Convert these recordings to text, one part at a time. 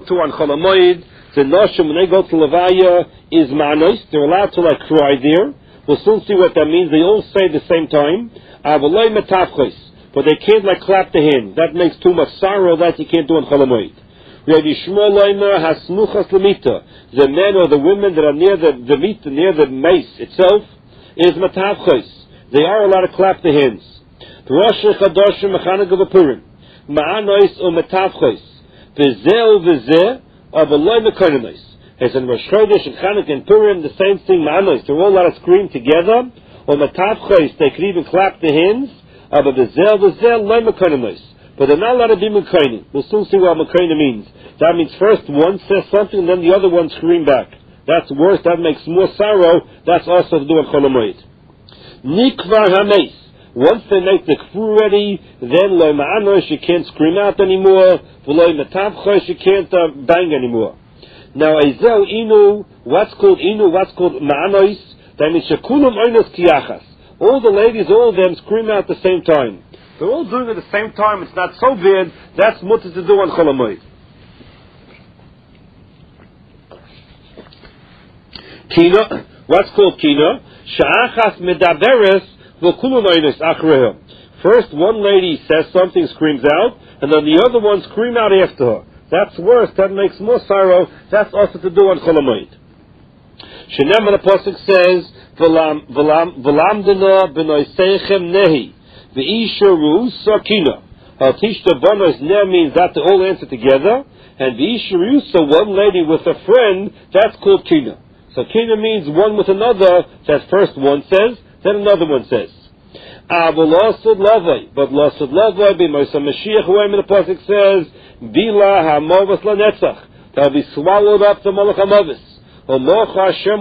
to on Chol HaMoed, the Noshim, when they go to Levaya, is Ma'anos. They're allowed to cry there. We'll soon see what that means. They all say at the same time. Avaloi Metafchos. But they can't clap the hands. That makes too much sorrow. That you can't do on Chol HaMoed. The men or the women that are near the meat, near the mace itself, is Metafchos. They are allowed to clap the hands. The Rosh Chodesh Mechaneg of Purim. Ma'anos or Metafchos. V'zeh v'zeh avaloi mekoinonos. As in Rosh Chodesh and Chanukah and Purim, the same thing, Ma'anos. They're all allowed to scream together. Or Metafchos, they can even clap the hands. But they're not allowed to be Mekoinim. We'll soon see what Mekoinim means. That means first one says something, and then the other one scream back. That's worse. That makes more sorrow. That's also to do with Chol HaMoed. Nikvar HaMeis. Once they make the kfur ready, then Lo Ma'anos, you can't scream out anymore. V'Lo Metavchos, you can't bang anymore. Now, Ezel Inu, what's called Ma'anos, that means Shekulum Oinos Kiyachas. All the ladies, all of them scream out at the same time. They're all doing it at the same time. It's not so bad. That's mutter to do on Chol HaMoed. Kina, what's called Kina? Sha'achas medaberes v'kulum oinos achreha. First, one lady says something, screams out, and then the other one scream out after her. That's worse. That makes more sorrow. That's also to do on Chol HaMoed. Shenem the pasuk says, "V'lamdena b'noiseichem nehi v'isharu sakina." I'll teach the bonos. Ne means that they all answer together, and v'isharu, so one lady with a friend, that's called kina. So kina means one with another. That first one says, then another one says. But lasud lavai b'mosa Mashiach, who the pasuk says, "Bila hamovas lanetzach." They'll be swallowed up the Malach Hamavis. Hashem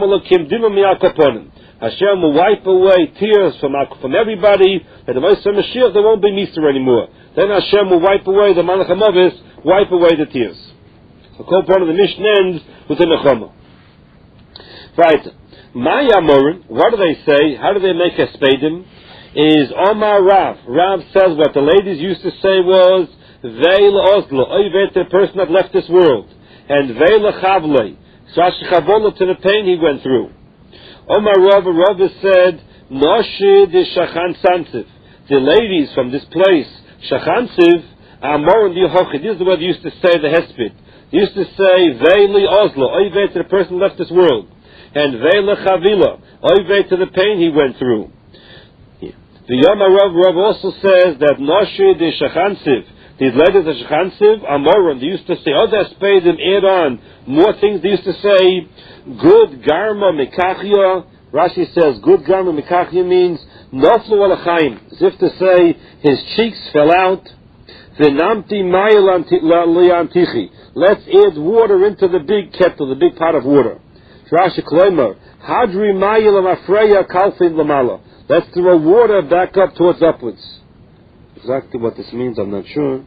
will wipe away tears from everybody, and the Moshe Mashiach, there won't be Mister anymore. Then Hashem will wipe away the Malach Hamavis, wipe away the tears. So, part of the Mishnah ends with the Nechama. Right. Maya Morin, what do they say? How do they make a spadim? Is Omar Rav. Rav says what the ladies used to say was, Veil Oslo, Oyvet, the person that left this world, and Veil Chavlei. To the pain he went through. Omar Rava said, Noshi de Shachan Sansiv. The ladies from this place, Shachansiv, are more in the Yochid. This is the word they used to say, the Hesped. They used to say, Veili Oslo, Oyve to the person left this world. And Veila Chavila, Oyve to the pain he went through. The Yom Rav also says that Noshi de Shachansiv, these ladies of Shechansiv, Amoron, they used to say, Odas paid them, add on more things. They used to say, good Garma Mekachia. Rashi says, good Garma Mekachia means, Noflu Alachayim, as if to say, his cheeks fell out. V'namti Mayel Liantichi. Let's add water into the big kettle, the big pot of water. Rashi Kloimer, Hadri Mayel Amafreya Kalfin Lamala. Let's throw water back up towards upwards. Exactly what this means, I'm not sure.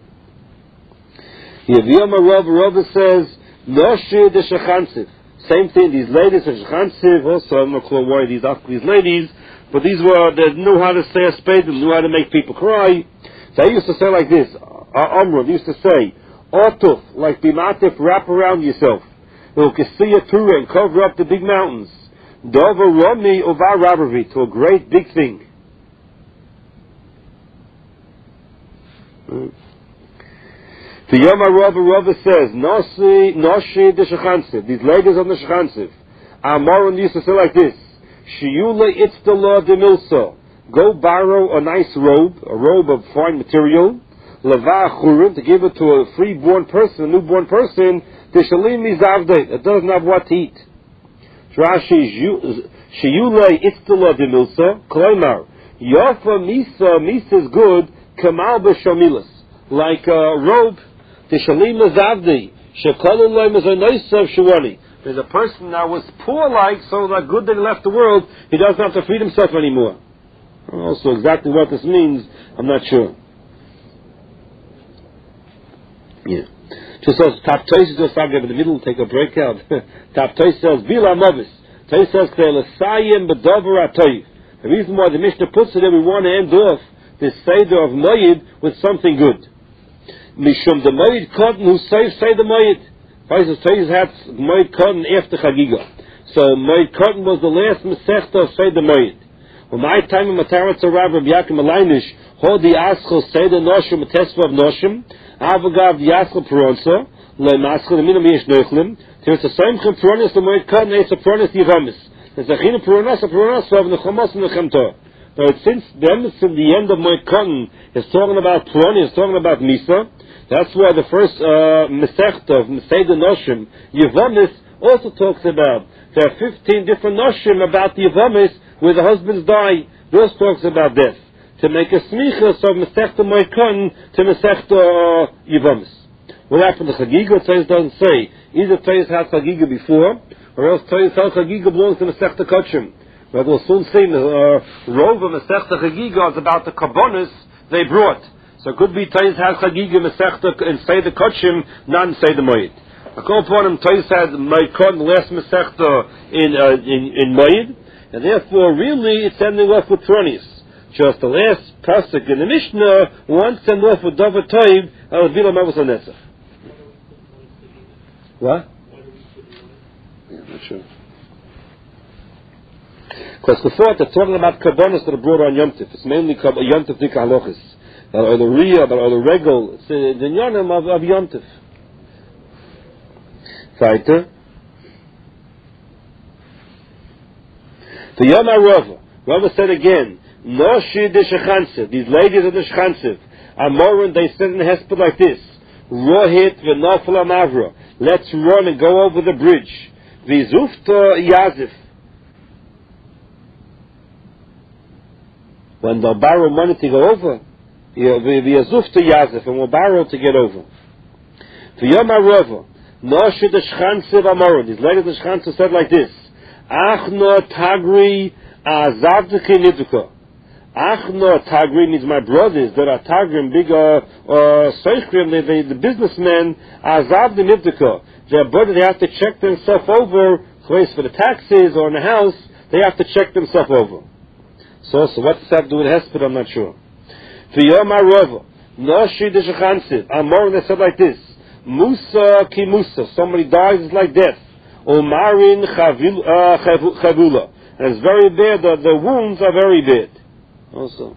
Yeviyama Rav says, Noshi de Shechansiv. Same thing, these ladies of Shechansiv, also, I'm not sure why these ladies, but they knew how to say a spade, they knew how to make people cry. They used to say like this, Amr, they used to say, Otuf, like Bimatif, wrap around yourself. Ukasiya Tura, and cover up the big mountains. Dover Romi Uvar Rabavi, to a great big thing. The Yom Rava says, Noshi de Shechansiv, these ladies on the Shechansiv, Amoron used to say like this, Shiyule Itztala de Milsa, go borrow a nice robe, a robe of fine material, Leva Churim, to give it to a freeborn person, a newborn person, Tishalim Mizavde, that doesn't have what to eat. Rashi, Shiyule Itztala de Milsa, Kloimar, Yofa Misa is good, Kamal b'shamilas, like a robe, Tishalim Mazavdi, Shekolulay Mazanoisav Shawani. There's a person that was poor like, so that good that he left the world, he doesn't have to feed himself anymore. Also, exactly what this means, I'm not sure. Yeah. Just says, Tap Toys, just I'll give in the middle, take a break out. Tap Toys says, Bila Movis. Toys says, K'elasayim b'dover atoyiv. The reason why the Mishnah puts it there, we want to end off this Seder of Moed with something good. Mishum the Moed Kotten who say the Moed. Weißt Toys had Moed Katan after Chagiga. So Moed Katan was the last Masechta of Seder Moed. When my time in Matarat Rav Yakim Alainish, Hodi Aschel Seder Noshim Tesva of Noshim, Avagav Yaschel Peronsa, Le Maschel Minam Yesh Neuchlim. There's a same Peronis the Moed Katan, it's a Peronis Yivamis. There's a China Peronis, a Peronis of Nechamos and Nechemtor. Now, since the end of Moed Katan is talking about Peronis, is talking about Misa, that's why the first Masechta of Seder Noshim, Yivamis, also talks about. There are 15 different Noshim about the Yivamis where the husbands die. It also talks about death. To make a smichas of Masechta Moed Katan to Masechta Yivamis. What happened to Chagiga? Toys doesn't say. Either Toys had Chagiga before, or else Toys had Chagiga belongs to Masechta Kachim. But we'll soon see Rova Masechta Chagiga is about the Karbonis they brought. So it could be Toys had Chagiga Masechta and say the Kachim, not in say the Moed. According to him, Toys had Moed Katan the last Masechta in Moed, and therefore really it's ending off with Tronis. Just the last pasuk in the Mishnah wants to end off with Davar Toiv and Vila Mavos Hanetzach. What? Yeah, I'm not sure. Because before they're talking about Karbonos that are brought on Yom Tov. It's mainly Yom Tov Nika Halachis. That are the Riyah, that are the Regel. It's the Yonim of Yom Tov. Weiter. The Yom HaRava. Rava said again, Noshi de Shechansev. These ladies of the Shechansev. Amorin, they said in the Hesped like this. Rohit v'nofel amavra. Let's run and go over the bridge. V'zufta yazif. When they'll borrow money to go over, v'yazufta yazif, and we'll borrow to get over. V'yom HaRava. Noshi de Shechansev amorin. These ladies of the Shechansev said like this. Achno tagri azavdike nidduka. Achno tagri means my brothers that are tagrim, big soichrim, the businessmen, azavde nidduka. Their brother, they have to check themselves over, for the taxes or in the house, they have to check themselves over. So what does that have to do with Hesped? I'm not sure. V'yom HaRava. Noshi de Shechansev. Amor, they said like this. Musa ki Musa. Somebody dies, it's like death. Umarin chavula. And it's very bad, the wounds are very bad. Also.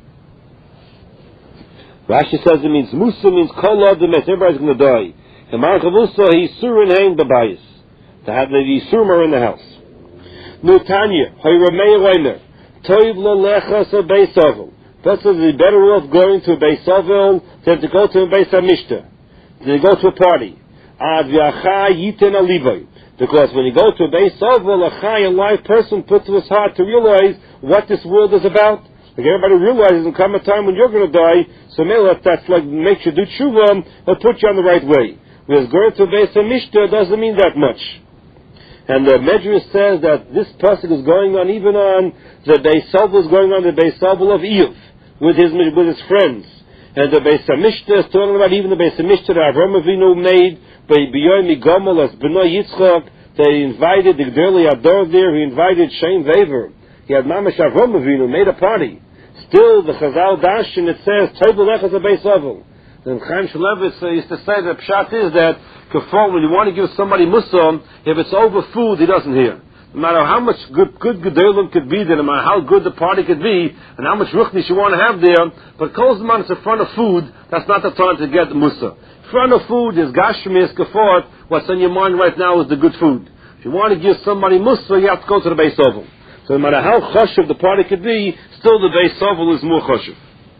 Rashi says it means, Musa means kol ademet, everybody's going to die. Umarin chavula, he's surin hain babayis. To have the Yisurim are in the house. Nutanya, hoyremei roimer, toiv lo lechas a beis ovel. That says it's better off going to a beis ovel than to go to a beis hamishta. They go to a party. Ad v'achai yiten alivay. Because when you go to a beis ovel, a live person puts to his heart to realize what this world is about. Like everybody realizes there'll come a time when you're going to die, so maybe that's like makes you do tshuva and put you on the right way. Whereas going to a beis hamishta doesn't mean that much. And the Medrash says that this pasuk is going on even on the beis ovel is going on the beis ovel of Iyov with his friends. And the Beis HaMishta is talking about even the Beis HaMishta that Avraham Avinu made by B'yomi Gomel as B'nai Yitzchak. They invited the Gdoli Ador there. He invited Shem Vever. He had Mamash Avraham Avinu made a party. Still, the Chazal Dashin it says Tevul Echaz HaBeis Ovel. And Chaim Shulevitz used to say that Pshat is that Kafar, when you want to give somebody Musam, if it's over food, he doesn't hear. No matter how much good Gedolim could be there, no matter how good the party could be, and how much ruchnish you want to have there, but Kozman is in front of food, that's not the time to get Musa. In front of food is Gashmi, is Kafar, what's on your mind right now is the good food. If you want to give somebody Musa, you have to go to the Beis Ovel. So no matter how choshev the party could be, still the Beis Ovel is more choshev.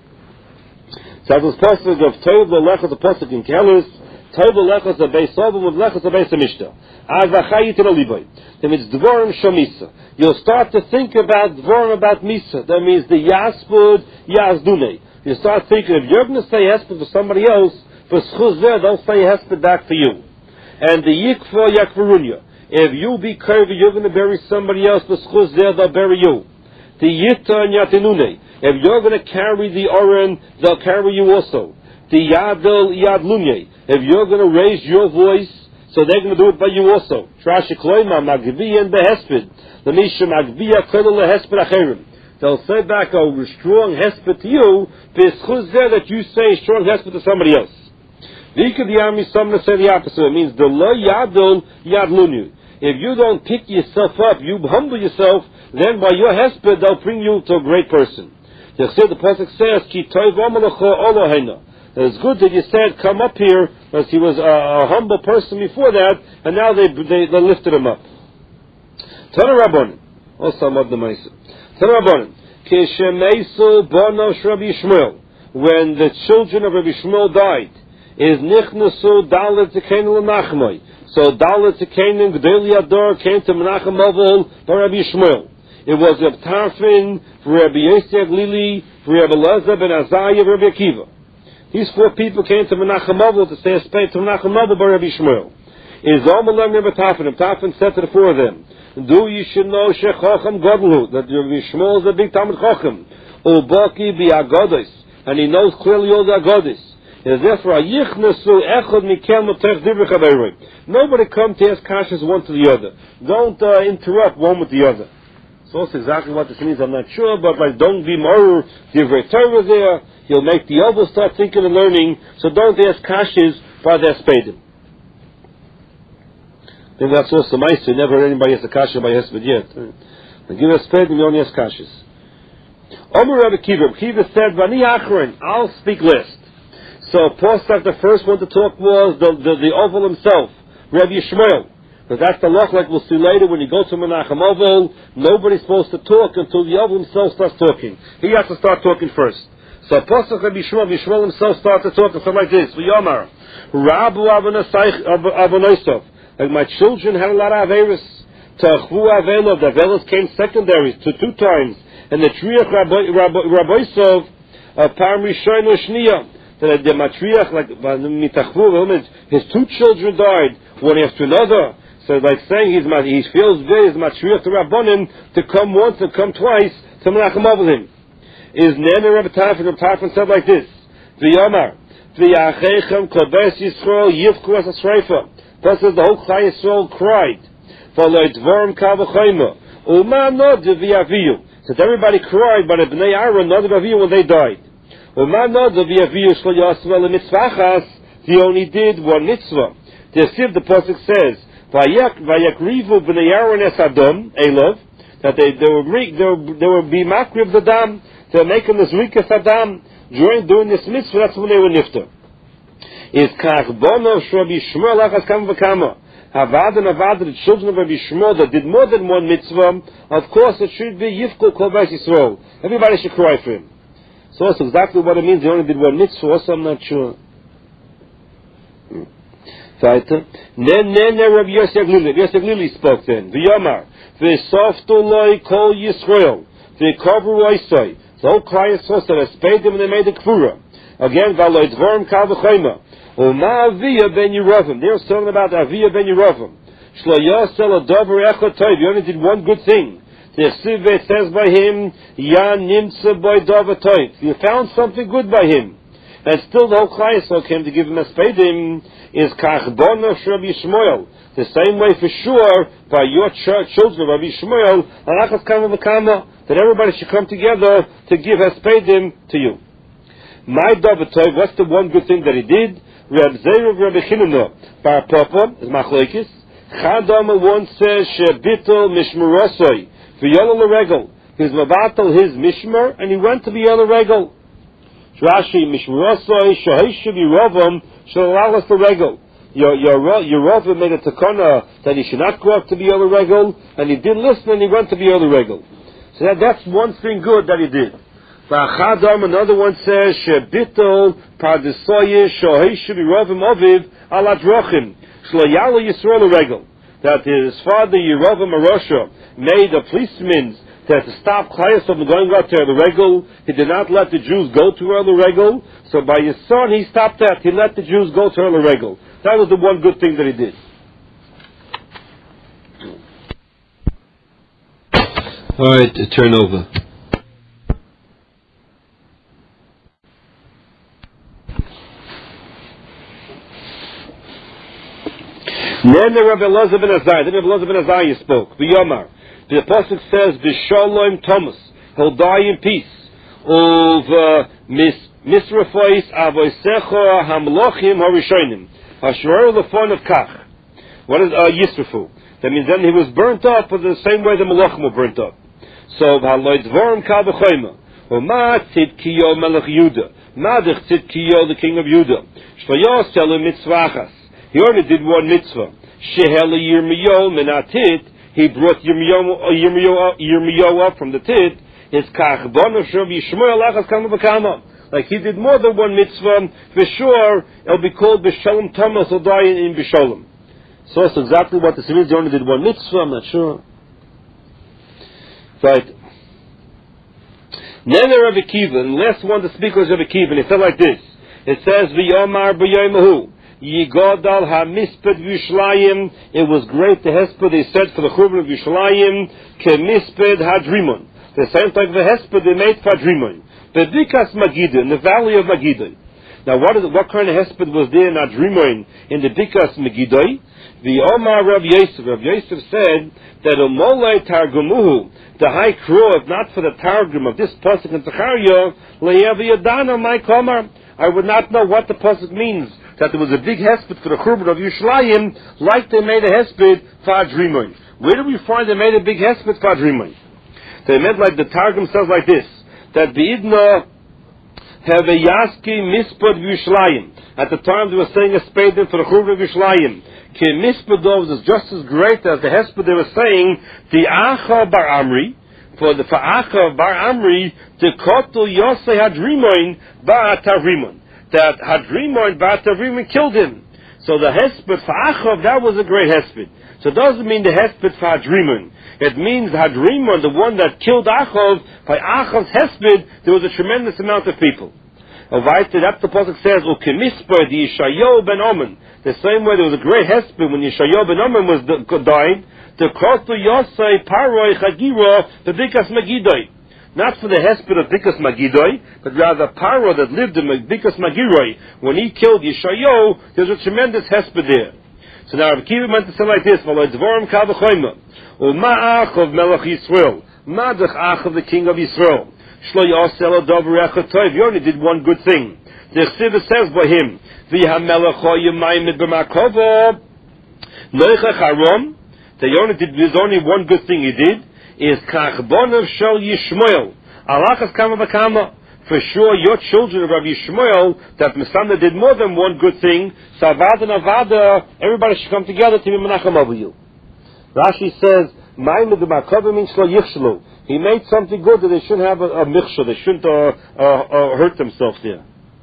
So this pasuk of Tov Lechas, the pasuk in Kelis, Tov Lechas, the Beis Ovel, with Lechas, the Beis HaMishta. Avachayit Elibay. That means Dvorim Shamisa. You'll start to think about Dvorim about Misa. That means the Yaspud Yazdune. You start thinking, if you're going to say Hesped for somebody else, for Schuzeh, they'll say Hesped back for you. And the Yikva Yakvarunya. If you be curvy, you're going to bury somebody else, for Schuzeh, they'll bury you. The Yita and Yatinune. If you're going to carry the Oren, they'll carry you also. The Yadel Yadlunye. If you're going to raise your voice, so they're going to do it by you also. Trashi Kloima, Magvi and Behesped. The Misha Magvia Kodol Hesped Acherim. They'll say back a strong Hesped to you, B'schuz there that you say strong Hesped to somebody else. Vika the army, some say the opposite. It means the lo yadol yadlunu. If you don't pick yourself up, you humble yourself, then by your hesped they'll bring you to a great person. The pasuk says, "Ki toiv amalecha Elohena." It's good that you said, "Come up here," because he was a humble person before that, and now they lifted him up. Tana Rabbanan, also Amad Nemaisa. Tana Rabbanan, Kishemeisu Bono Rabbi Shmuel, when the children of Rabbi Shmuel died, is Nichnasu Dalet Zekain L'Nachmai. So Dalet Zekain Gdei Yador came to Menachem Avol by Rabbi Shmuel. It was Reb Tarfin, for Rabbi Yosef Lili, for Rabbi Elazar ben Azariah, Rabbi Akiva. These four people came to Menachem Avol to say a spade to Menachem Avol by Rabbi Shmuel. Is Omelem Rabbi Tarfin. Rabbi Tarfin said to the four of them, "Do you should know Shechochem Godlu, that Rabbi Shmuel is a big Talmud Chochem, Ubaki bi Agodos, and he knows clearly all the Agodos. Is therefore Yichnasu Echad Mikel Motech Divrei Chaveroi. Nobody come to ask kashas one to the other. Don't interrupt one with the other." So that's exactly what this means. I'm not sure, but like, don't be more Divrei Torah there. You'll make the others start thinking and learning. So don't ask kashas by their spadim. Then that's also nice. You never heard anybody ask a kasha by hesped yet. They give a spade and you only ask kashas. Omer Rabbi Kiva. Kiva said, "Vani Achron, I'll speak last." So Posach, the first one to talk was the Oval himself, Rabbi Shmuel. But that's the loch, like we'll see later, when you go to Menachem Oval, nobody's supposed to talk until the Oval himself starts talking. He has to start talking first. So Posach Rabbi Shmuel himself started to talk and said like this, "V'yomar, Rabu Avonosov, like my children had a lot of Averis, Ta'chvu Avelov, the Avelos came secondary to 2 times, and the Triach Rabboisov, Parm Rishon Shniya, that the Matriach, like Mitachvu, his 2 children died, one after another. So like saying he feels good, his Matriach to Rabbonim, to come once and come twice, to Menachem Avol. Is Nene Rabbi Tarfon said like this, V'yomar, V'yachechem Kodesh Yisrael Yivku as a Shreifa. That says the whole Klal Yisrael cried. So everybody cried, but Bnei Aaron not Aviyu when they died. He only did one mitzvah. The pasuk says, "Vayakrivu Bnei Aaron es Adam Elov," that they would be makriv the dam. They were making this rikas Adam doing this mitzvah. That's when they were nifter. Is Kachbono Rabbi Shmuel Achas Kam V'Kama. Havad and Avad, the children of Rabbi Shmuel that did more than one mitzvah, of course it should be Yifkul Kol Beis Yisrael. Everybody should cry for him. So that's exactly what it means. They only did one mitzvah, also I'm not sure. Weiter. Nen Rabbi Yosef Lili. Rabbi Yosef Lili spoke then. V'yomar. V'softu loi kol Yisrael. V'kovru oisoi. The whole Klal Yisrael said, I paid them and they made the kfura. Again, V'aloi dvorim kal v'chayma. Uma Aviyah ben Yerovim. They were talking about Aviyah ben Yerovim. Shlo yosel adover echad tov. He only did one good thing. The Chsiv says by him, Ya nimtza boy dover tov. You found something good by him. And still the whole Klal Yisrael came to give him a spadim. Is kachbono Rabbi Shmuel. The same way for sure, by your children, Rabbi Shmuel, alachas kama v'kama, that everybody should come together to give a spadim to you. My dover tov, what's the one good thing that he did? Reb Zeir Reb Chinuna Bar Papa is machlokes. Chadam once says shebitul mishmerosoi v'yol l'regel. He's mabatal his mishmer and he went to the yol l'regel. Rashi mishmerosoi shahish b'rovam shall allow us the regel. Your Rav made a takana that he should not go up to the yol l'regel, and he didn't listen and he went to the yol l'regel. So that's one thing good that he did. V'achadam, another one says shebitul pardesoye shohish b'rovim oviv ala drochim shlo yalo Yisrael l'regel. That his father Yerovim Arosha made a policeman to stop Klal Yisrael from going out to the regel. He did not let the Jews go to the regel. So by his son he stopped that. He let the Jews go to the regel. That was the one good thing that he did. All right, turn over. Then the Rabbi Elazar ben Azariah spoke. V'yomar. The Apostle says, B'shalom Thomas. He'll die in peace. Of Misrafois avoisecho hamlochim harishonim. Hashroru lefon of kach. What is Yisrafu? That means then he was burnt up for the same way the Malachim were burnt up. So Haloid Dvorim Kal B'Choyma. Uma Tzidkiyo Melech Yudah. Madich Tzidkiyo, the king of Yudah. Shvayos Telu Mitzvachas. He only did one mitzvah. Sheheli Yirmiyo Menatit. He brought Yirmiyo up from the tit. His Kach Bonav Shov Yishmoel Achas Kama B'Kama. Like he did more than one mitzvah. For sure, it'll be called B'Shalom Thomas. He'll die in B'Shalom. So that's exactly what this means. They only did one mitzvah, I'm not sure. Right. Nene Rabbi Kiva, and the last one to speak was Rabbi Kiva, and it said like this. It says, V'yomar b'yomahu, Yigodal ha-misped v'yishlayim. It was great, the hesped, they said, for the churban of Yishlayim, ke-misped hadrimon. The same like the hesped they made for Hadrimon. The Bikas Megiddo, in the valley of Megiddo. Now what kind of hesped was there in Hadrimon, in the Bikas Megiddo? The Omar Rav Yosef said that Umolei Targumuhu, the high crow, if not for the Targum of this pasuk in Zechariah, Le'yavi Yadana my Komar, I would not know what the pasuk means, that there was a big hesped for the churban of Yerushalayim, like they made a hesped for Hadrimon. Where do we find they made a big hesped for Hadrimon? They meant like the Targum says like this, that Beidna have a Yaski Mispad Yerushalayim. At the time they were saying a spade for the churban of Yerushalayim. Ke Mispedov is just as great as the hesped they were saying, the Acha Bar Amri, for the Acha Bar Amri, the Kotel Yosei Hadrimon Bar Tavrimon. That Hadrimon Bar Tavrimon killed him. So the hesped for Achav, that was a great hesped. So it doesn't mean the hesped for Hadrimon. It means Hadrimon, the one that killed Achav, by Achav's hesped, there was a tremendous amount of people. That's the pasuk says, Ukemisper the Yeshayahu ben Omen. The same way there was a great hesped when Yeshayahu ben Omen was died. The Kotu Yosei Paroi Chagiro the Bikas Megiddo. Not for the hesped of Bikas Megiddo, but rather Paro that lived in Bikas Megiddo. When he killed Yeshayahu, there was a tremendous hesped there. So now Rabbi Kiva meant to say like this: V'lo Dvorim Kal B'Choyma, U'ma Achav Melech Yisrael, Madach Achav the king of Yisrael. Shlo Yosel Dover Echad Tov. He only did one good thing. The Chsiva says by him, V'hamelech Hoyimaimed B'Makovo Noichach Harom. They only did. There's only one good thing he did. Is Kachbonav Shel Yishmoel Alachas Kama B'Kama. For sure, your children of Rabbi Yishmael, that Mesanda did more than one good thing. So Avada and Avada, everybody should come together to be Menachem over you. Rashi says, Ma'imid B'Makovo means Shlo Yichshlu. He made something good that they shouldn't have a michshel. They shouldn't hurt themselves there.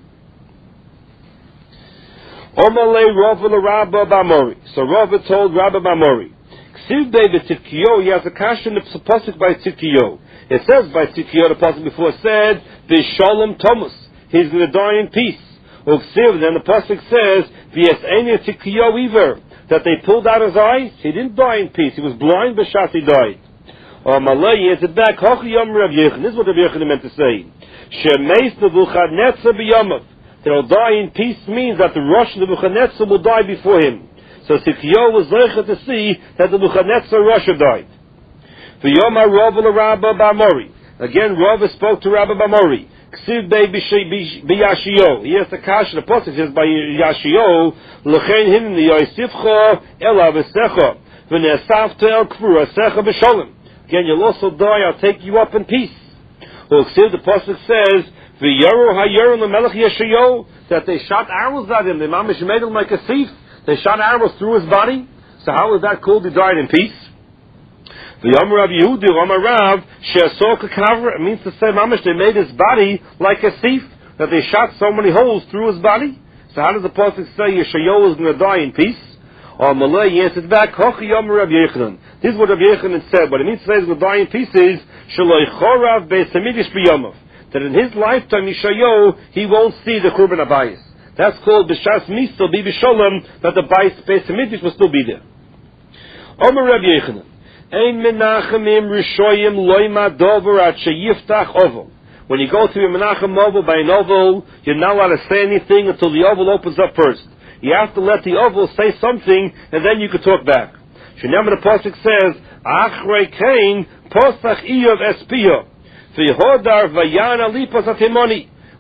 Omalei Rava l'Rabba B'Amori. So Rava told Rabba B'Amori, Ksiv David Tzidkiyo, he has a kasha in the pasuk by Tzidkiyo. It says by Tzidkiyo, the pasuk before said, B'Shalom Thomas, he's going to die in peace. Uksiv, then the pasuk says, V'Yes'eni Tzidkiyo Iver, that they pulled out his eyes. He didn't die in peace. He was blind, but Shas he died. Malay answered back, Hoch Yom Rav Yechon. This is what Rav Yechon meant to say. Shemeis Nebuchadnezzar b'Yomav. They'll die in peace means that the Rosh Nebuchadnezzar will die before him. So Tzidkiyo was zeicha to see that the Nebuchadnezzar Rosh died. V'Yomar Rav l'Rabba B'Amori. Again, Rav spoke to Rabba B'Amori. Ksiv b'Yashio. He has the kash. The pasuk says by Yashio, L'chein hin Yosifcha el Avesecha v'ne'asavta el Kfur Asecha b'Sholem. Again, you'll also die, I'll take you up in peace. The pasuk says, V'yaru hayaru l'melech Yeshayahu, that they shot arrows at him. They mamish made him like a thief. They shot arrows through his body. So how is that called? He died in peace. V'yamar Rav Yehudi, Amar Rav, she'asor k'kavra. It means to say, mamish, they made his body like a thief. That they shot so many holes through his body. So how does the pasuk say Yeshayahu is going to die in peace? Or Malay, he answered back, Hoch Yamar Rav Yechanan. This is what Rav Yechanan said. What it means to say he's going to die in pieces, Shaloi Chorav Beis Hamidrash b'Yomav. That in his lifetime, Yeshayahu, he won't see the Churban Abayis. That's called B'Shas Misa, Bi B'Sholem, that the Beis Hamidrash will still be there. Omer Rav Yechanan, Ein Menachemim Rishoyim Loima Dover At Sheyiftach Oval. When you go through a Menachem oval by an oval, you're not allowed to say anything until the oval opens up first. You have to let the oval say something, and then you can talk back. Shenema the pasuk says, Achrei Kain Posach Iyov Espiyo V'Yehodar Vayana Lipas Atimoni.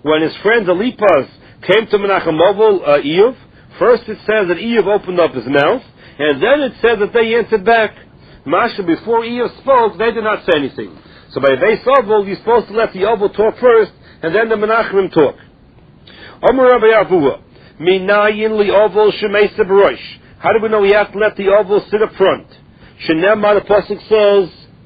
when his friend Eliphaz came to Menachem Iyov, first it says that Iyov opened up his mouth, and then it says that they answered back. Masha, before Iyov spoke, they did not say anything. So by Beis Oval, you're supposed to let the Oval talk first, and then the Menachemim talk. Omer Rabbi Avua, Minayin li Oval shemeisa b'rosh. How do we know we have to let the Oval sit up front? Shenemar, the pasuk says,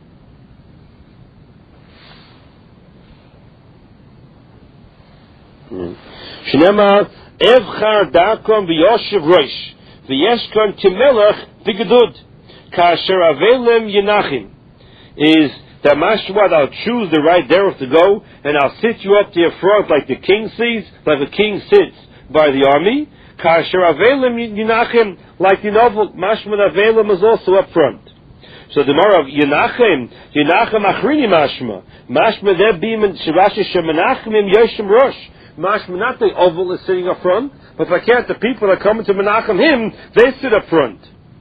Shenemar, Evchar Dakom v'yoshev rosh, v'yeshkon kimelech v'gedud, kasher avelem yenachim, is that mashwad, I'll choose the right derech to go, and I'll sit you up there front like the king sits by the army. Kasher avelem yenachim, like the novel, mashmad avelem is also up front. So the more of yenachim achrini mashma there being shirashi shemenachim yoshem rosh. Mashma, not the oval is sitting up front, but if I can't, the people that are coming to Menachem him, they sit up front.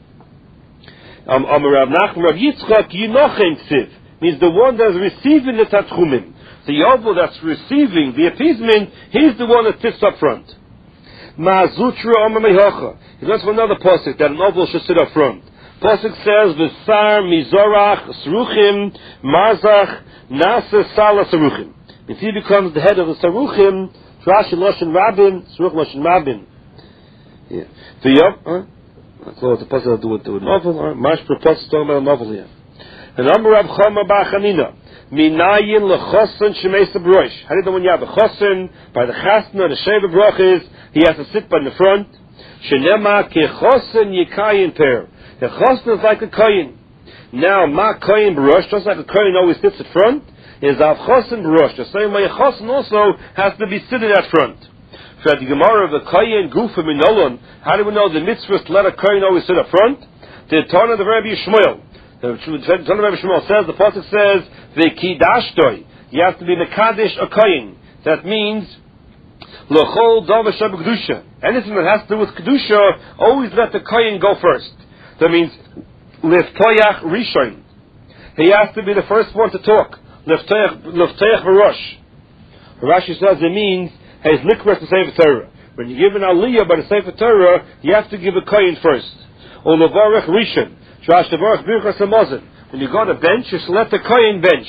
Rav Nachman, Rav Yitzchak, Yinochem Tziv, means the one that's receiving the Tatchumim. The oval that's receiving the appeasement, he's the one that sits up front. Ma'azutra Omer Mehocha. He learns from another pasuk that an oval should sit up front. Pasuk says, V'sar mizorach sruchim marzach nasa sala saruchim. If he becomes the head of the saruchim, Rashi Loshen Rabin, Saruch Loshen Rabin. Yeah. So what's the pasuk to do with the novel? Mash per pasuk talking about a novel here. And Amar Rab Chama Bar Chanina, Minayin lechosen shemeisa b'rosh. How do you know when you have a chosen by the chasna, the sheva brachas, he has to sit by the front. Shenema kechosen yikayin per. The chosen is like a koyin. Now ma koyin b'rosh, just like a koyin always sits at front, is av chosen b'rosh. The same way a chosen also has to be sitting at front. For the Gemara of the koyin gufa minolon, how do we know the mitzvah to let a koyin always sit up front? The Torah of the Rabbi Shmuel. The Torah of Rabbi Shmuel says, the pasuk says, "V'kidashtoi." You have to be mekadesh a koyin. That means l'chol davar shebekdusha. Anything that has to do with kedusha, always let the koyin go first. That means liftoyach rishon. He has to be the first one to talk. Liftoyach v'rosh. Rashi says it means he's likras the Sefer Torah. When you give an aliyah by the Sefer Torah, you have to give a koyin first. Or levarech rishon. When you go to bench, you should let the koyin bench.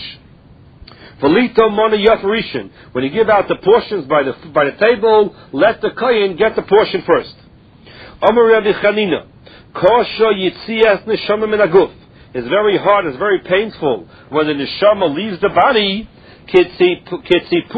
When you give out the portions by the table, let the koyin get the portion first. It's very hard, it's very painful when the neshama leaves the body.